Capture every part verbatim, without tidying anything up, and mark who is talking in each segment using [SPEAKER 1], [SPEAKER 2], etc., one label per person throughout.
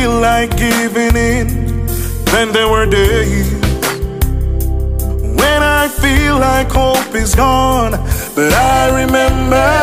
[SPEAKER 1] feel like giving in, then there were days when I feel like hope is gone. But I remember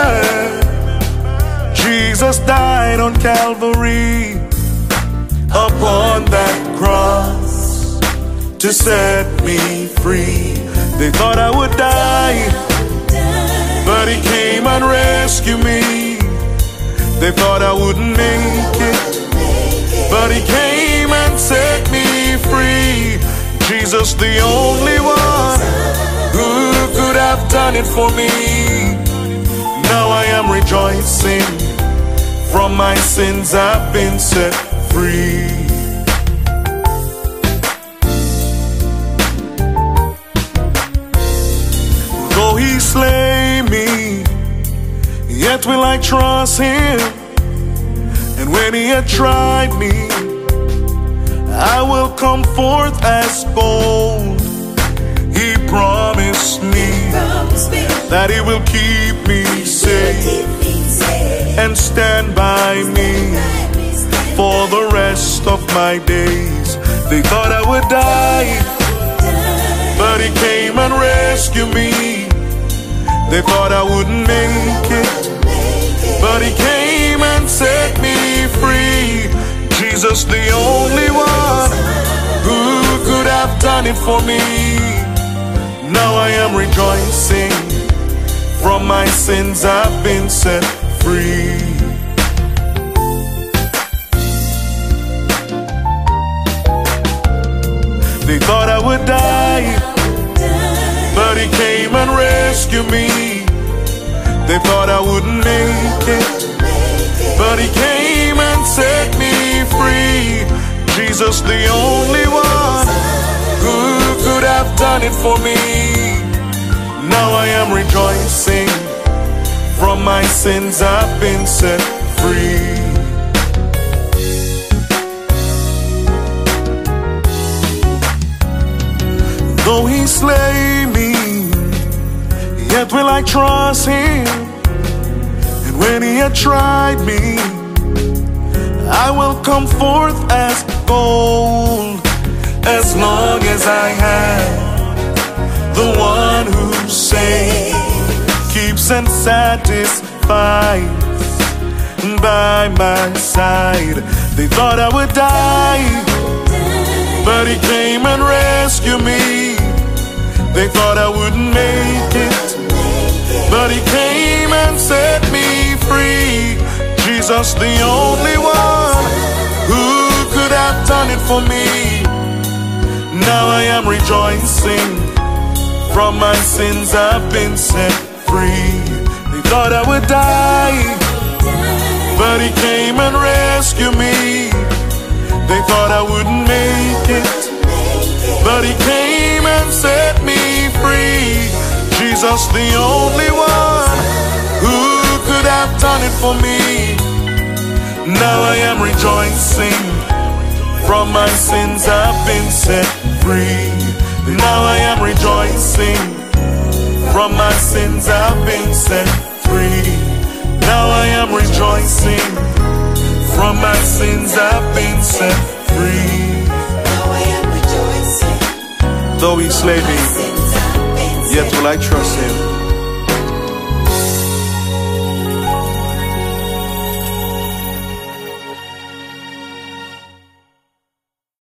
[SPEAKER 1] Jesus died on Calvary, upon that cross, to set me free. They thought I would die, but He came and rescued me. They thought I wouldn't make it, but He came and set me free. Jesus, the only one who could have done it for me. Now I am rejoicing, from my sins I've been set free. Though He slay me, yet will I trust Him. And when He had tried me, I will come forth as gold. He promised me that He will keep me safe and stand by me for the rest of my days. They thought I would die, but He came and rescued me. They thought I wouldn't make it, but He came and set me free. Jesus, the only one who could have done it for me. Now I am rejoicing, from my sins I've been set free. They thought I would die, but He came and rescued me. They thought I wouldn't make it, but He came and set me free. Jesus, the only one who could have done it for me. Now I am rejoicing, from my sins I've been set free. Though He slay me, yet will I trust Him. And when He had tried me, I will come forth as gold. As long as I have the one who saves, keeps and satisfies by my side. They thought I would die, but He came and rescued me. They thought I wouldn't make it, but He came and set me free. Jesus, the only one who could have done it for me. Now I am rejoicing, from my sins I've been set free. They thought I would die, but He came and rescued me. They thought I wouldn't make it, but He came and set me free. Jesus, the only one who could have done it for me. Now I am rejoicing, from my sins I've been set free. Now I am rejoicing, from my sins I've been set free. Now I am rejoicing, from my sins I've been set free.
[SPEAKER 2] Now I am rejoicing.
[SPEAKER 1] Though He slay me, yet will I trust Him.